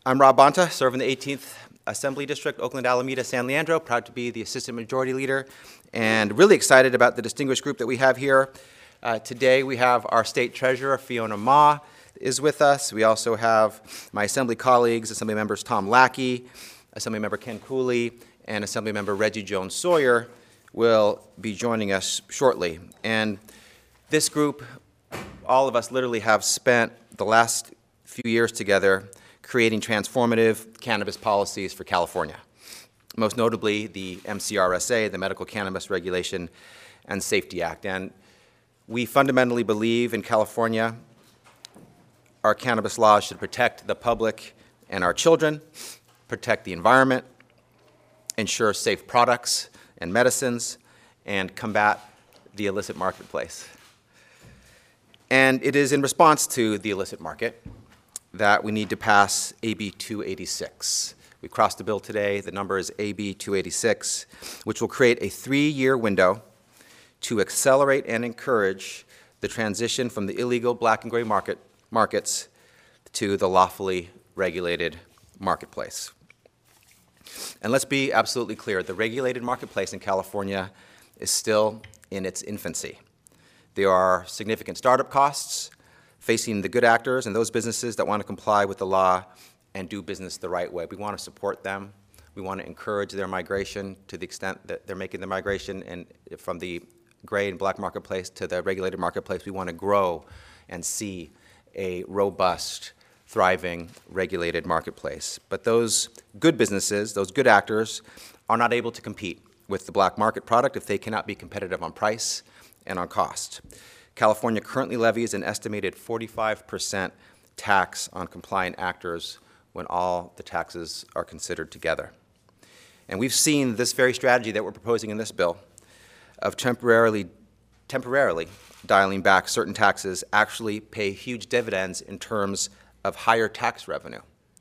I'm Rob Bonta, serving the 18th Assembly District, Oakland, Alameda, San Leandro. Proud to be the Assistant Majority Leader and really excited about the distinguished group that we have here. Today we have our State Treasurer, Fiona Ma, is with us. We also have my Assembly colleagues, Assembly members Tom Lackey, Assembly member Ken Cooley, and Assembly member Reggie Jones Sawyer will be joining us shortly. And this group, all of us literally have spent the last few years together creating transformative cannabis policies for California, most notably the MCRSA, the Medical Cannabis Regulation and Safety Act. And we fundamentally believe in California our cannabis laws should protect the public and our children, protect the environment, ensure safe products and medicines, and combat the illicit marketplace. And it is in response to the illicit market that we need to pass AB 286. We crossed the bill today. The number is AB 286, which will create a 3-year window to accelerate and encourage the transition from the illegal black and gray markets to the lawfully regulated marketplace. And let's be absolutely clear, the regulated marketplace in California is still in its infancy. There are significant startup costs facing the good actors and those businesses that want to comply with the law and do business the right way. We want to support them. We want to encourage their migration to the extent that they're making the migration and from the gray and black marketplace to the regulated marketplace. We want to grow and see a robust, thriving, regulated marketplace. But those good businesses, those good actors, are not able to compete with the black market product if they cannot be competitive on price and on cost. California currently levies an estimated 45% tax on compliant actors when all the taxes are considered together. And we've seen this very strategy that we're proposing in this bill of temporarily dialing back certain taxes actually pay huge dividends in terms of higher tax revenue.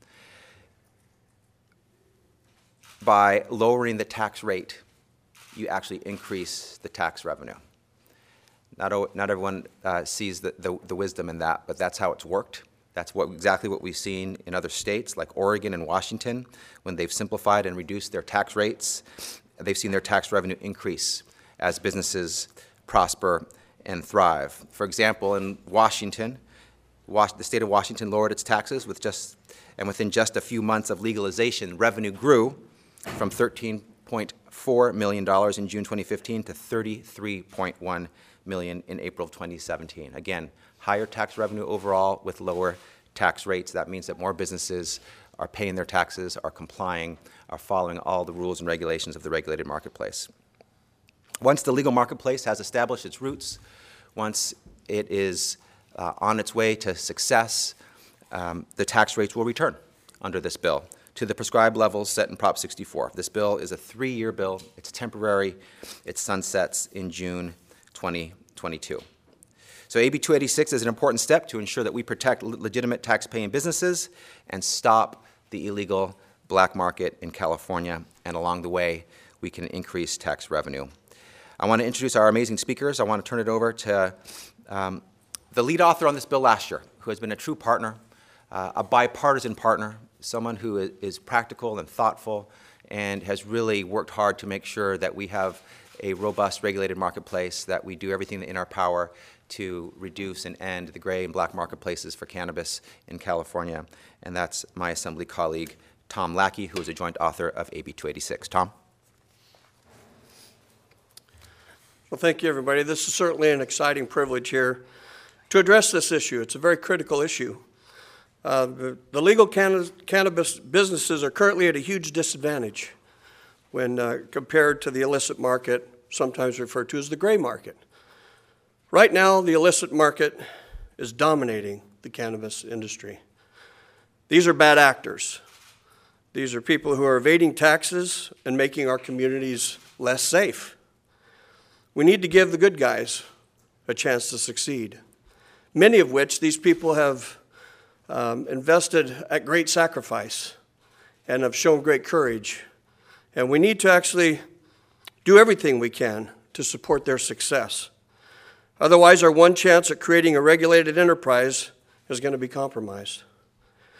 By lowering the tax rate, you actually increase the tax revenue. Not everyone sees the wisdom in that, but that's how it's worked. That's exactly what we've seen in other states like Oregon and Washington. When they've simplified and reduced their tax rates, they've seen their tax revenue increase as businesses prosper and thrive. For example, in Washington, the state of Washington lowered its taxes within just a few months of legalization, revenue grew from $13.4 million in June 2015 to $33.1 million in April of 2017. Again, higher tax revenue overall with lower tax rates. That means that more businesses are paying their taxes, are complying, are following all the rules and regulations of the regulated marketplace. Once the legal marketplace has established its roots, once it is on its way to success, the tax rates will return under this bill to the prescribed levels set in Prop 64. This bill is a 3-year bill. It's temporary. It sunsets in June 2022. So AB 286 is an important step to ensure that we protect legitimate tax-paying businesses and stop the illegal black market in California, and along the way, we can increase tax revenue. I want to introduce our amazing speakers. I want to turn it over to the lead author on this bill last year, who has been a true partner, a bipartisan partner, someone who is practical and thoughtful and has really worked hard to make sure that we have a robust regulated marketplace, that we do everything in our power to reduce and end the gray and black marketplaces for cannabis in California. And that's my Assembly colleague, Tom Lackey, who is a joint author of AB 286. Tom? Well, thank you, everybody. This is certainly an exciting privilege here to address this issue. It's a very critical issue. The legal cannabis businesses are currently at a huge disadvantage when compared to the illicit market, sometimes referred to as the gray market. Right now, the illicit market is dominating the cannabis industry. These are bad actors. These are people who are evading taxes and making our communities less safe. We need to give the good guys a chance to succeed, many of which these people have invested at great sacrifice and have shown great courage. And we need to actually do everything we can to support their success. Otherwise, our one chance at creating a regulated enterprise is going to be compromised.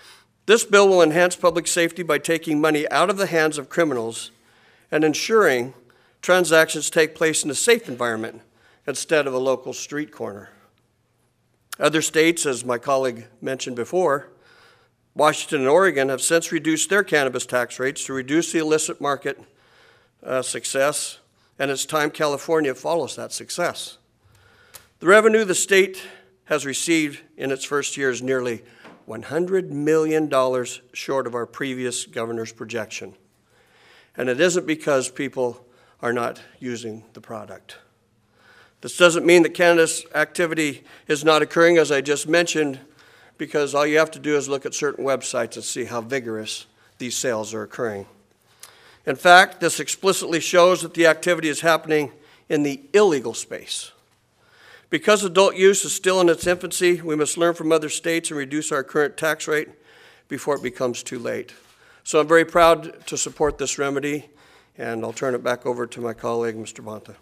This bill will enhance public safety by taking money out of the hands of criminals and ensuring transactions take place in a safe environment instead of a local street corner. Other states, as my colleague mentioned before, Washington and Oregon, have since reduced their cannabis tax rates to reduce the illicit market success, and it's time California follows that success. The revenue the state has received in its first year is nearly $100 million short of our previous governor's projection. And it isn't because people are not using the product. This doesn't mean that cannabis activity is not occurring, as I just mentioned, because all you have to do is look at certain websites and see how vigorous these sales are occurring. In fact, this explicitly shows that the activity is happening in the illegal space. Because adult use is still in its infancy, we must learn from other states and reduce our current tax rate before it becomes too late. So I'm very proud to support this remedy, and I'll turn it back over to my colleague, Mr. Bonta.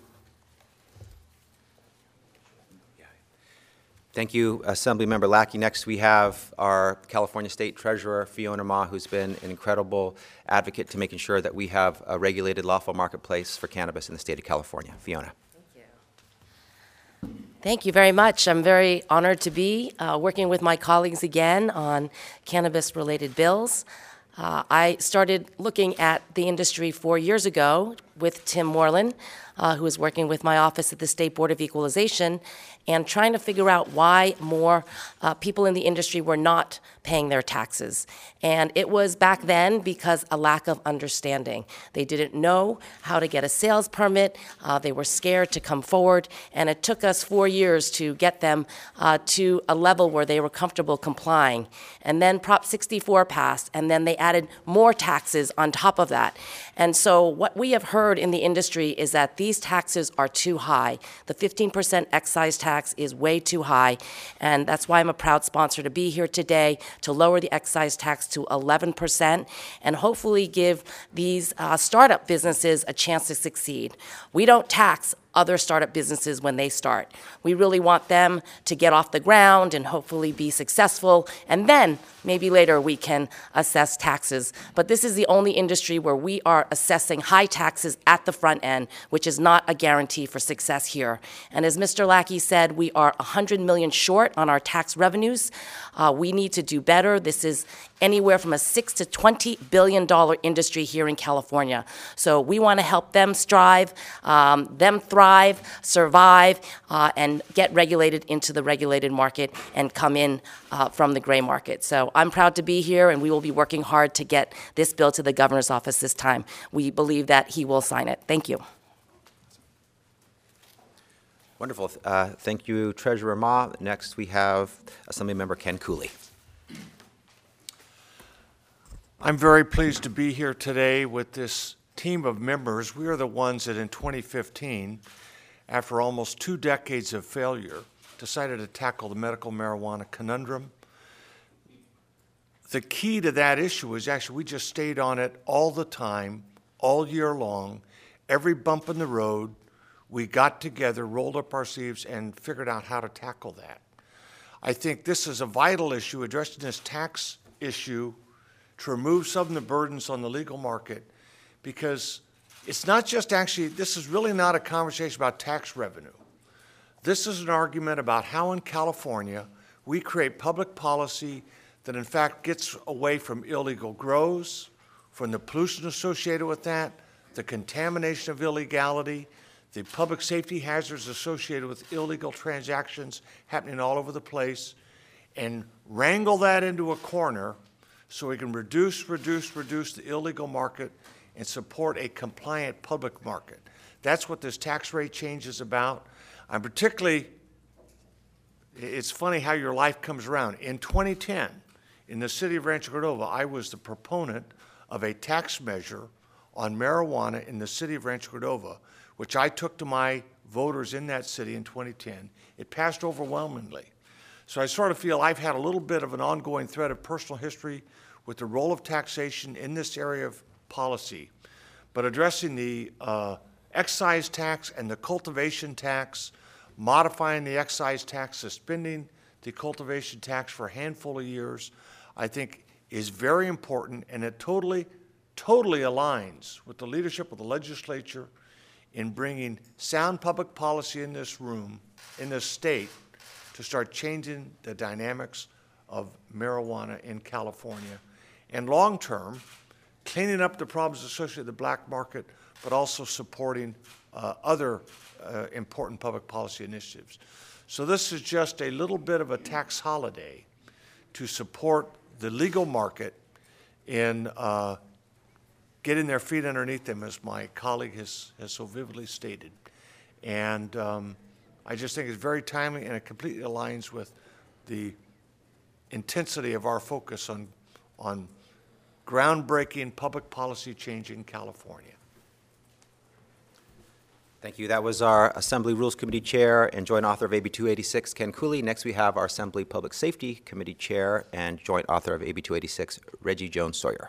Thank you, Assemblymember Lackey. Next, we have our California State Treasurer, Fiona Ma, who's been an incredible advocate to making sure that we have a regulated, lawful marketplace for cannabis in the state of California. Fiona. Thank you very much. I'm very honored to be working with my colleagues again on cannabis-related bills. I started looking at the industry 4 years ago with Tim Moreland, who was working with my office at the State Board of Equalization, and trying to figure out why more people in the industry were not paying their taxes. And it was back then because a lack of understanding. They didn't know how to get a sales permit. They were scared to come forward, and it took us 4 years to get them to a level where they were comfortable complying. And then Prop 64 passed, and then they added more taxes on top of that. And so what we have heard in the industry is that these taxes are too high. The 15% excise tax is way too high, and that's why I'm a proud sponsor to be here today to lower the excise tax to 11% and hopefully give these startup businesses a chance to succeed. We don't tax other startup businesses when they start. We really want them to get off the ground and hopefully be successful, and then maybe later we can assess taxes. But this is the only industry where we are assessing high taxes at the front end, which is not a guarantee for success here. And as Mr. Lackey said, we are $100 million short on our tax revenues. We need to do better. This is anywhere from a $6 to $20 billion industry here in California. So we want to help them strive, them thrive, survive, and get regulated into the regulated market and come in from the gray market. So I'm proud to be here, and we will be working hard to get this bill to the governor's office this time. We believe that he will sign it. Thank you. Wonderful. Thank you, Treasurer Ma. Next, we have Assemblymember Ken Cooley. I'm very pleased to be here today with this team of members. We are the ones that in 2015, after almost 2 decades of failure, decided to tackle the medical marijuana conundrum. The key to that issue is actually we just stayed on it all the time, all year long, every bump in the road. We got together, rolled up our sleeves, and figured out how to tackle that. I think this is a vital issue, addressing this tax issue to remove some of the burdens on the legal market, because it's not just actually, this is really not a conversation about tax revenue. This is an argument about how in California we create public policy that in fact gets away from illegal grows, from the pollution associated with that, the contamination of illegality, the public safety hazards associated with illegal transactions happening all over the place, and wrangle that into a corner so we can reduce the illegal market and support a compliant public market. That's what this tax rate change is about. I'm particularly, it's funny how your life comes around. In 2010, in the city of Rancho Cordova, I was the proponent of a tax measure on marijuana in the city of Rancho Cordova, which I took to my voters in that city in 2010. It passed overwhelmingly. So I sort of feel I've had a little bit of an ongoing thread of personal history with the role of taxation in this area of policy. But addressing the excise tax and the cultivation tax, modifying the excise tax, suspending the cultivation tax for a handful of years, I think is very important, and it totally aligns with the leadership of the legislature in bringing sound public policy in this room, in this state, to start changing the dynamics of marijuana in California. And long-term, cleaning up the problems associated with the black market, but also supporting other important public policy initiatives. So this is just a little bit of a tax holiday to support the legal market in getting their feet underneath them, as my colleague has so vividly stated. And I just think it's very timely, and it completely aligns with the intensity of our focus on groundbreaking public policy change in California. Thank you. That was our Assembly Rules Committee Chair and joint author of AB 286, Ken Cooley. Next, we have our Assembly Public Safety Committee Chair and joint author of AB 286, Reggie Jones Sawyer.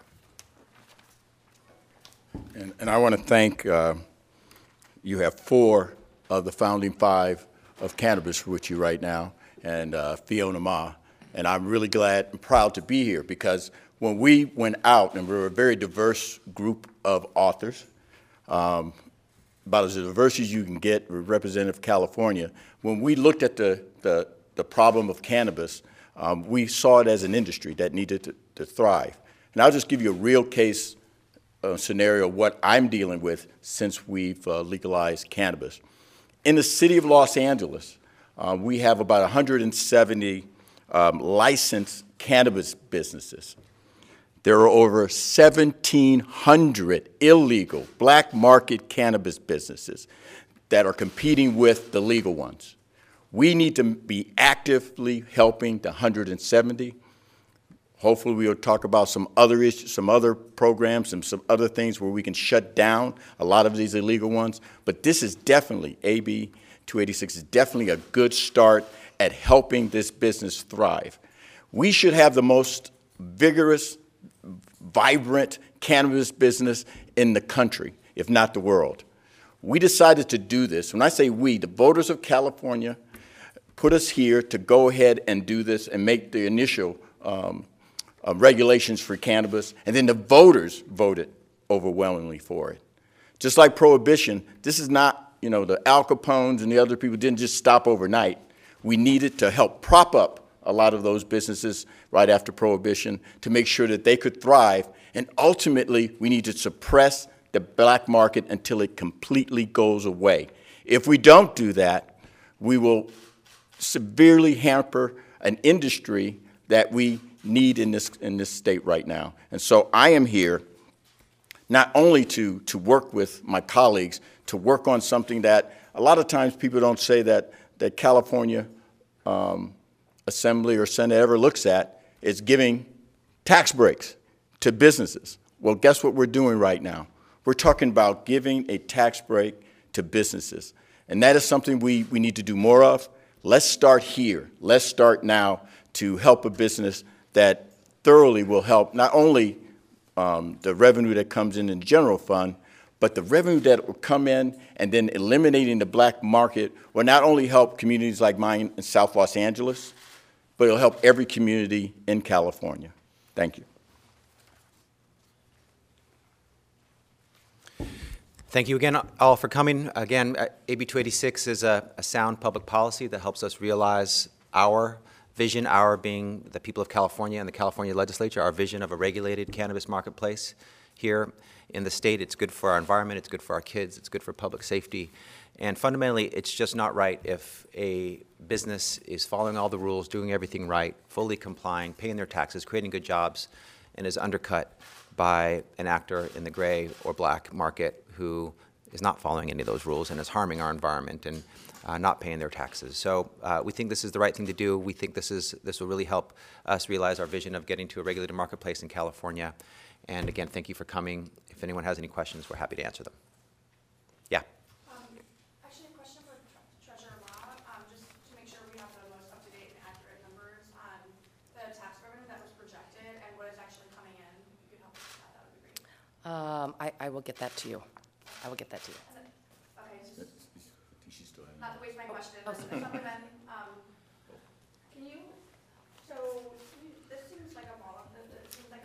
And I want to thank, you have 4 of the founding 5 of cannabis with you right now, and Fiona Ma. And I'm really glad and proud to be here, because when we went out, and we were a very diverse group of authors, about as diverse as you can get, representative of California, when we looked at the problem of cannabis, we saw it as an industry that needed to thrive. And I'll just give you a real case scenario of what I'm dealing with since we've legalized cannabis. In the city of Los Angeles, we have about 170 licensed cannabis businesses. There are over 1,700 illegal black market cannabis businesses that are competing with the legal ones. We need to be actively helping the 170. Hopefully we'll talk about some other issues, some other programs, and some other things where we can shut down a lot of these illegal ones. But this is definitely, AB 286 is definitely a good start at helping this business thrive. We should have the most vigorous, vibrant cannabis business in the country, if not the world. We decided to do this. When I say we, the voters of California put us here to go ahead and do this and make the initial regulations for cannabis, and then the voters voted overwhelmingly for it. Just like Prohibition, this is not, the Al Capones and the other people didn't just stop overnight. We needed to help prop up a lot of those businesses right after Prohibition to make sure that they could thrive, and ultimately we need to suppress the black market until it completely goes away. If we don't do that, we will severely hamper an industry that we need in this state right now. And so I am here not only to work with my colleagues, to work on something that a lot of times people don't say that California Assembly or Senate ever looks at, is giving tax breaks to businesses. Well, guess what we're doing right now? We're talking about giving a tax break to businesses. And that is something we need to do more of. Let's start here. Let's start now to help a business that thoroughly will help not only the revenue that comes in the general fund, but the revenue that will come in, and then eliminating the black market will not only help communities like mine in South Los Angeles, but it'll help every community in California. Thank you. Thank you again all for coming. Again, AB 286 is a sound public policy that helps us realize our vision, our being the people of California and the California legislature, our vision of a regulated cannabis marketplace here in the state. It's good for our environment, it's good for our kids, it's good for public safety. And fundamentally, it's just not right if a business is following all the rules, doing everything right, fully complying, paying their taxes, creating good jobs, and is undercut by an actor in the gray or black market who is not following any of those rules and is harming our environment and not paying their taxes. So we think this is the right thing to do. We think this will really help us realize our vision of getting to a regulated marketplace in California. And again, thank you for coming. If anyone has any questions, we're happy to answer them. Yeah. Actually, a question for Treasurer Ma, just to make sure we have the most up-to-date and accurate numbers on the tax revenue that was projected and what is actually coming in. If you could help us with that, that would be great. I will get that to you. I will get that to you. Okay, not to waste my question, but then, can you, so this seems like a volatile, it seems like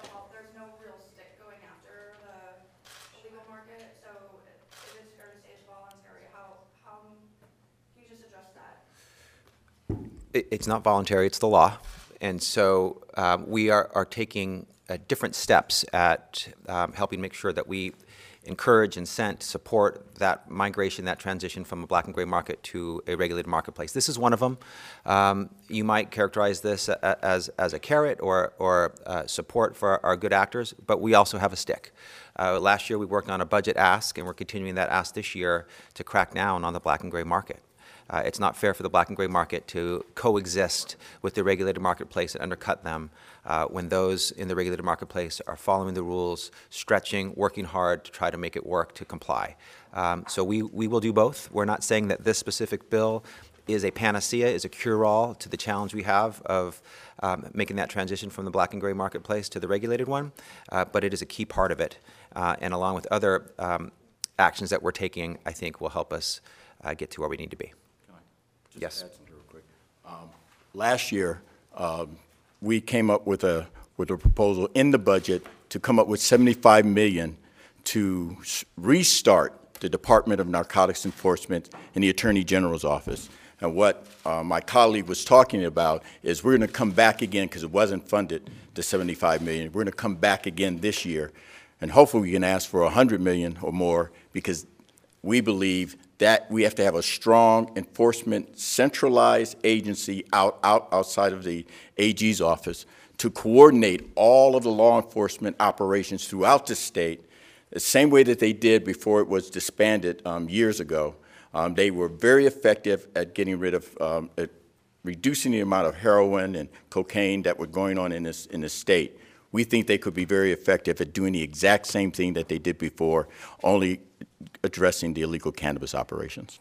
It's not voluntary, it's the law. And so we are taking different steps at helping make sure that we encourage, incent, support that migration, that transition from a black and gray market to a regulated marketplace. This is one of them. You might characterize this as a carrot or support for our good actors, but we also have a stick. Last year we worked on a budget ask, and we're continuing that ask this year to crack down on the black and gray market. It's not fair for the black and gray market to coexist with the regulated marketplace and undercut them when those in the regulated marketplace are following the rules, stretching, working hard to try to make it work to comply. So we will do both. We're not saying that this specific bill is a panacea, is a cure-all to the challenge we have of making that transition from the black and gray marketplace to the regulated one, but it is a key part of it. And along with other actions that we're taking, I think will help us get to where we need to be. Yes. Add something real quick. Last year, we came up with a proposal in the budget to come up with $75 million to restart the Department of Narcotics Enforcement and the Attorney General's office. And what my colleague was talking about is we're going to come back again, because it wasn't funded, the $75 million. We're going to come back again this year, and hopefully we can ask for $100 million or more, because we believe that we have to have a strong enforcement centralized agency outside of the AG's office to coordinate all of the law enforcement operations throughout the state, the same way that they did before it was disbanded years ago. They were very effective at getting rid of, at reducing the amount of heroin and cocaine that were going on in the state. We think they could be very effective at doing the exact same thing that they did before, only addressing the illegal cannabis operations.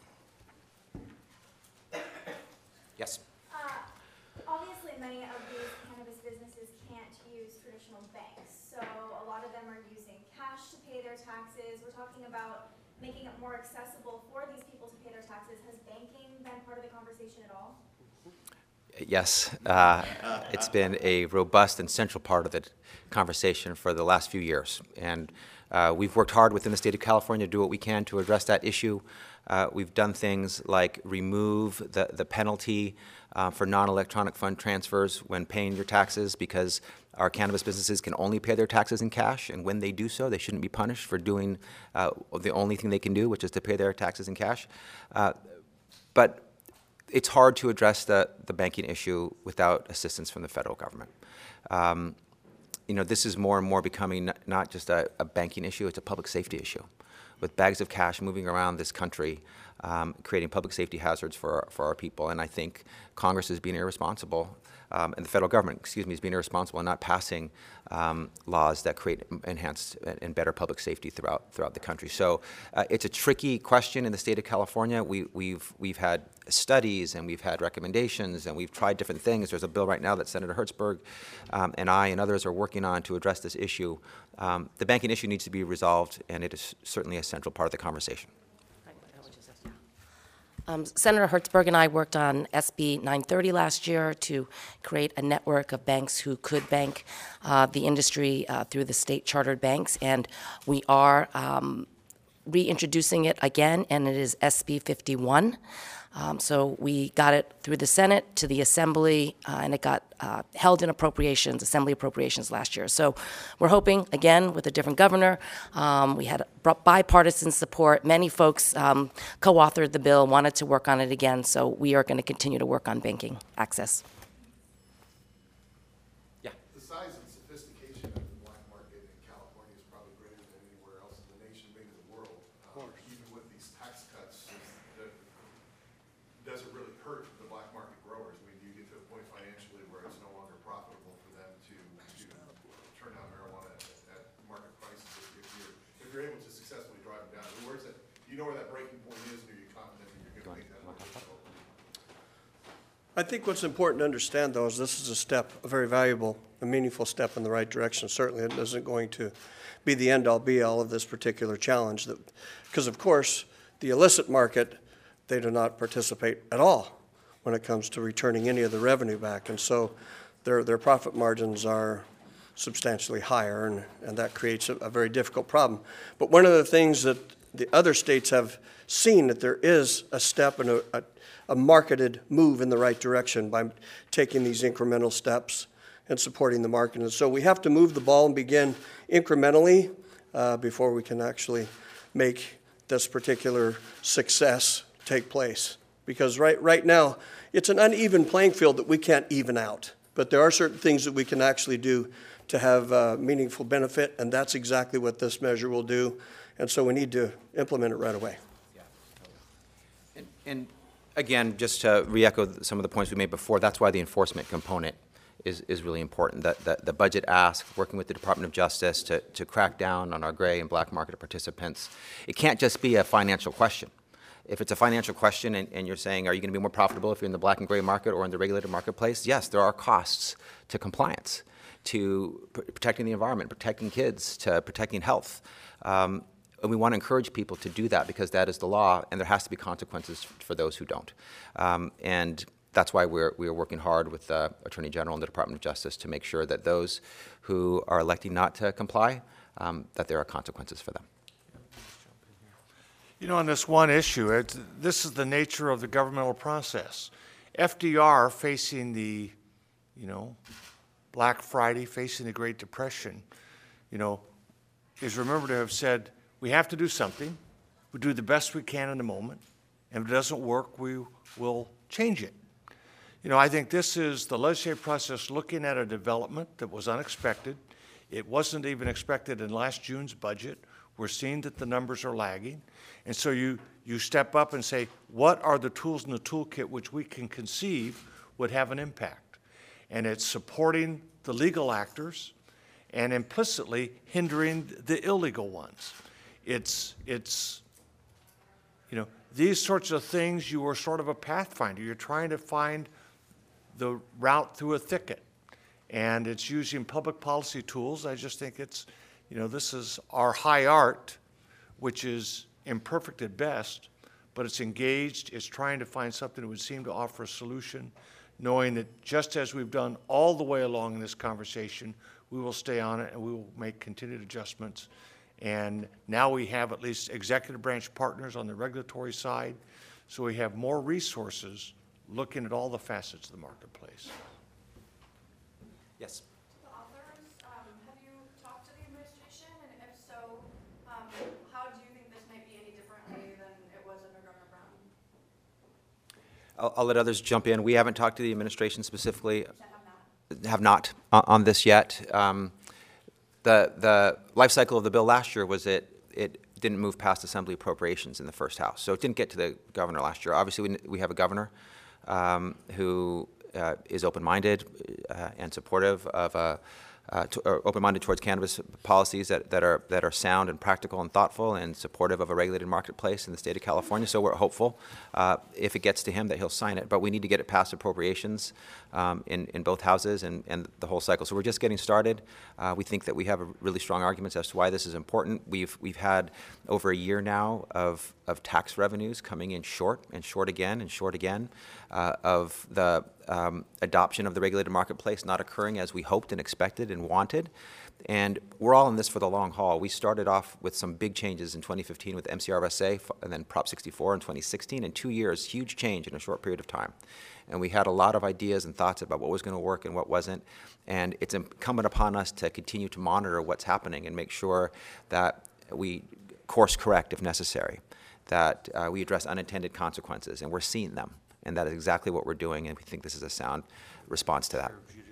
Yes. Obviously, many of these cannabis businesses can't use traditional banks, so a lot of them are using cash to pay their taxes. We're talking about making it more accessible for these people to pay their taxes. Has banking been part of the conversation at all? Yes, it's been a robust and central part of the conversation for the last few years. And we've worked hard within the state of California to do what we can to address that issue. We've done things like remove the penalty for non-electronic fund transfers when paying your taxes, because our cannabis businesses can only pay their taxes in cash, and when they do so, they shouldn't be punished for doing the only thing they can do, which is to pay their taxes in cash. But it's hard to address the banking issue without assistance from the federal government. You know, this is more and more becoming not just a banking issue, it's a public safety issue. With bags of cash moving around this country, creating public safety hazards for our people. And I think Congress is being irresponsible, and the federal government, excuse me, is being irresponsible in not passing laws that create enhanced and better public safety throughout the country. So it's a tricky question in the state of California. We've had studies and we've had recommendations and we've tried different things. There's a bill right now that Senator Hertzberg and I and others are working on to address this issue. The banking issue needs to be resolved, and it is certainly a central part of the conversation. Senator Hertzberg and I worked on SB 930 last year to create a network of banks who could bank the industry through the state chartered banks, and we are reintroducing it again, and it is SB 51. So we got it through the Senate to the Assembly, and it got held in appropriations, Assembly appropriations last year. So we're hoping, again, with a different governor, we had bipartisan support. Many folks co-authored the bill, wanted to work on it again, so we are going to continue to work on banking access. Yeah. The size and sophistication of the black market in California is probably greater than anywhere else in the nation, maybe the world. Even with these tax cuts, does it really hurt the black market growers? I mean, do you get to a point financially where it's no longer profitable for them to turn down marijuana at market prices if you're able to successfully drive them down? I mean, where's that? Do you know where that breaking point is, and are you confident that you're going to make that work? I think what's important to understand, though, is this is a step, a very valuable, a meaningful step in the right direction. Certainly, it isn't going to be the end-all, be-all of this particular challenge. Because, of course, the illicit market, they do not participate at all when it comes to returning any of the revenue back. And so their profit margins are substantially higher, and that creates a very difficult problem. But one of the things that the other states have seen that there is a step and a marketed move in the right direction by taking these incremental steps and supporting the market. And so we have to move the ball and begin incrementally before we can actually make this particular success take place. Because right now, it's an uneven playing field that we can't even out. But there are certain things that we can actually do to have meaningful benefit, and that's exactly what this measure will do. And so we need to implement it right away. And again, just to re-echo some of the points we made before, that's why the enforcement component is really important. That the budget ask, working with the Department of Justice to crack down on our gray and black market participants. It can't just be a financial question. If it's a financial question and you're saying, are you going to be more profitable if you're in the black and gray market or in the regulated marketplace? Yes, there are costs to compliance, to protecting the environment, protecting kids, to protecting health. And we want to encourage people to do that because that is the law, and there has to be consequences for those who don't. And that's why we are working hard with the Attorney General and the Department of Justice to make sure that those who are electing not to comply, that there are consequences for them. You know, on this one issue, this is the nature of the governmental process. FDR facing the, Black Friday, facing the Great Depression, is remembered to have said, we have to do something. We do the best we can in the moment. And if it doesn't work, we will change it. I think this is the legislative process looking at a development that was unexpected. It wasn't even expected in last June's budget. We're seeing that the numbers are lagging. And so you step up and say, what are the tools in the toolkit which we can conceive would have an impact? And it's supporting the legal actors and implicitly hindering the illegal ones. It's these sorts of things, you are sort of a pathfinder. You're trying to find the route through a thicket. And it's using public policy tools. I just think it's, this is our high art, which is imperfect at best, but it's engaged, it's trying to find something that would seem to offer a solution, knowing that just as we've done all the way along in this conversation, we will stay on it and we will make continued adjustments. And now we have at least executive branch partners on the regulatory side, so we have more resources looking at all the facets of the marketplace. Yes. The authors, have you talked to the administration? And if so, how do you think this might be any differently than it was under Governor Brown? I'll let others jump in. We haven't talked to the administration specifically. Have not on this yet. The life cycle of the bill last year was it didn't move past Assembly appropriations in the first House. So it didn't get to the governor last year. Obviously, we have a governor who is open-minded and supportive of open-minded towards cannabis policies that are sound and practical and thoughtful and supportive of a regulated marketplace in the state of California. So we're hopeful, if it gets to him, that he'll sign it. But we need to get it past appropriations in both houses and the whole cycle. So we're just getting started. We think that we have really strong arguments as to why this is important. We've had over a year now of tax revenues coming in short and short again and short again, of the adoption of the regulated marketplace not occurring as we hoped and expected and wanted. And we're all in this for the long haul. We started off with some big changes in 2015 with MCRSA and then Prop 64 in 2016. In 2 years, huge change in a short period of time. And we had a lot of ideas and thoughts about what was going to work and what wasn't. And it's incumbent upon us to continue to monitor what's happening and make sure that we course correct if necessary, that we address unintended consequences, and we're seeing them. And that is exactly what we're doing, and we think this is a sound response to that.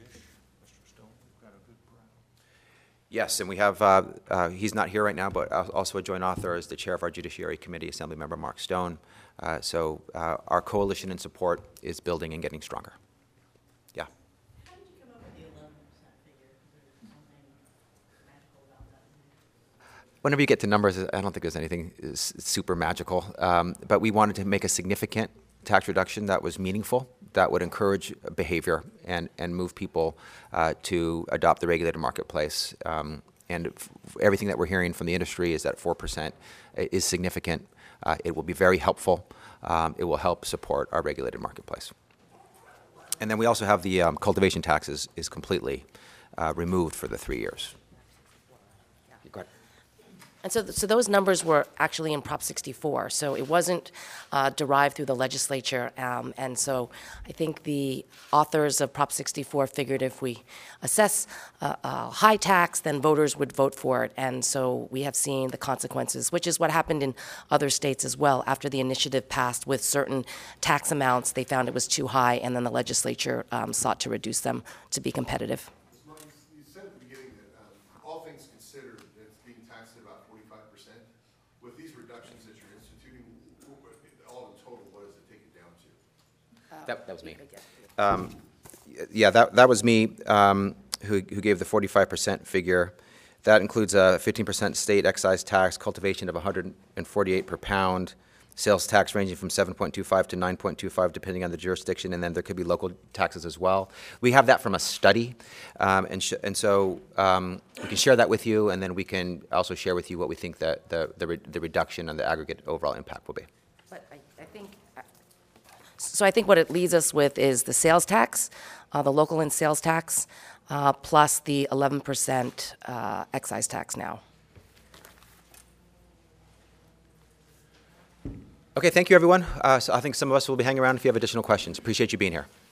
Yes, and we have, he's not here right now, but also a joint author is the chair of our Judiciary Committee, Assemblymember Mark Stone. So our coalition and support is building and getting stronger. Yeah. How did you come up with the 11% figure? Is there something magical about that? Whenever you get to numbers, I don't think there's anything super magical, but we wanted to make a significant tax reduction that was meaningful, that would encourage behavior and move people to adopt the regulated marketplace. And everything that we're hearing from the industry is that 4% is significant. It will be very helpful. It will help support our regulated marketplace. And then we also have the cultivation tax is completely removed for the 3 years. Go ahead. And so those numbers were actually in Prop 64, so it wasn't derived through the legislature. And so I think the authors of Prop 64 figured if we assess a high tax, then voters would vote for it. And so we have seen the consequences, which is what happened in other states as well. After the initiative passed with certain tax amounts, they found it was too high, and then the legislature sought to reduce them to be competitive. You said at the beginning that all things considered, it's being taxed at about 45%. With these reductions that you're instituting, all in total, what does it take it down to? That was me. Yeah, that was me who gave the 45% figure. That includes a 15% state excise tax, cultivation of 148 per pound, sales tax ranging from 7.25 to 9.25 depending on the jurisdiction, and then there could be local taxes as well. We have that from a study, and so we can share that with you, and then we can also share with you what we think that the reduction and the aggregate overall impact will be. But I think what it leaves us with is the sales tax, the local and sales tax, plus the 11% excise tax now. Okay, thank you, everyone. So I think some of us will be hanging around if you have additional questions. Appreciate you being here.